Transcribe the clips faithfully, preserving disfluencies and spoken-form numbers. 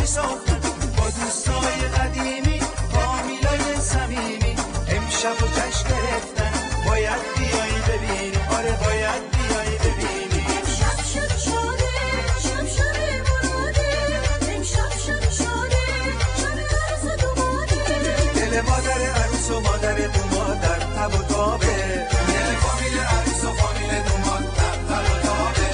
ساختن با دوستای قدیمی فامیلای صمیمی امشب و جشن گرفتن باید بیایی ببینی آره باید بیایی ببینی امشب شب شاده شب شب مراده امشب شب شاده شب عروس و دوماده دل مادر عروس و مادر دوماد در تب و تابه دل فامیل عروس و فامیل دوماد در تب و تابه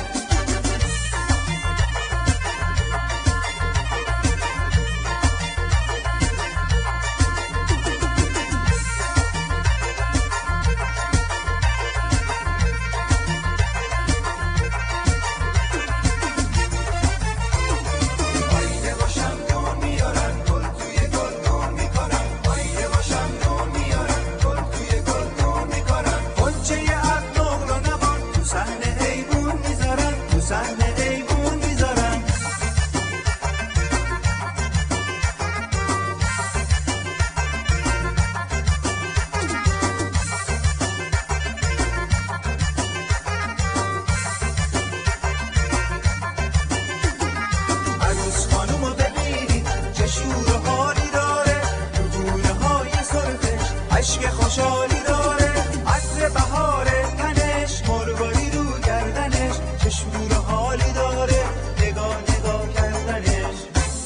عشق خوشحالی داره عطر بهاره تنش مرواری رو گردنش چه شور و حالی داره نگاه نگاه کردنش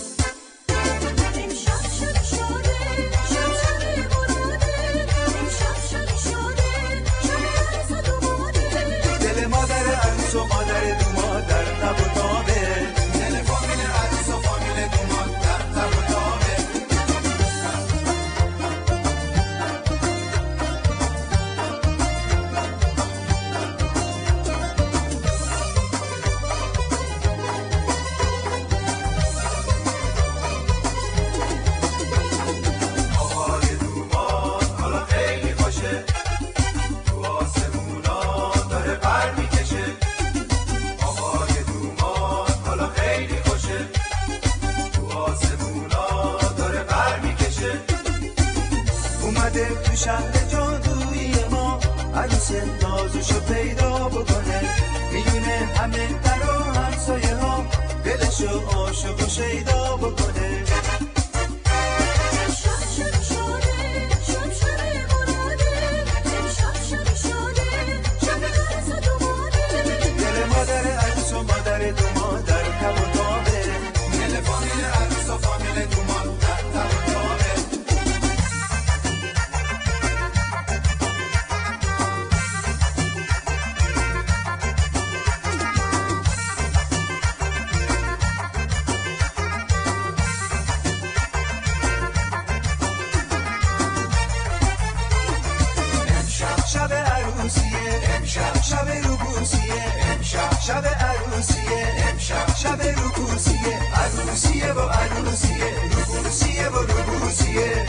امشب شب شاده شب شب مراده امشب شب شاده شب عروس و دوماده دل مادر عروس و مادر دوماد در تب و تابه دل فامیل عروس و فامیل دوماد در تب و تابه اومده تو شهر جادویی ما عروس نازوشو پیدا بکنه میونه همه در و همسایه ها دلشو عاشق و شیدا بکنه امشب شب شاده شب شب مراده امشب شب شاده شب عروس و دوماده دل مادر عروس و مادر دوماد در تب و تابه دل فامیل عروس و فامیل دوماد در تب و تابه شب عروسیه امشب شب روبوسیه امشب شب عروسیه امشب شب روبوسیه عروسیه و عروسیه روبوسیه و روبوسیه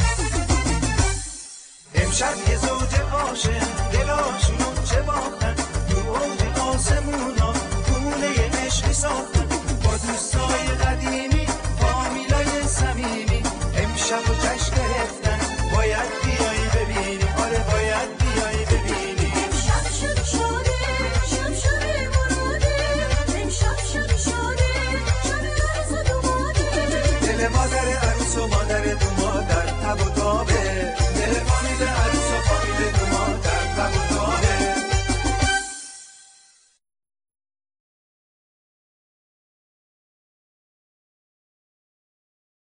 امشب یه زوج عاشق دلاشونو چه باختن تو اوج آسمونا خونه عشقی ساختن با دوستای قدیمی فامیلای صمیمی امشب و جشن گرفتن باید بیایی ببینی آره باید بیایی ببینی امشب شب شاده شب شب مراده امشب شب شاده شب عروس و دوماده دل مادر عروس و مادر دوماد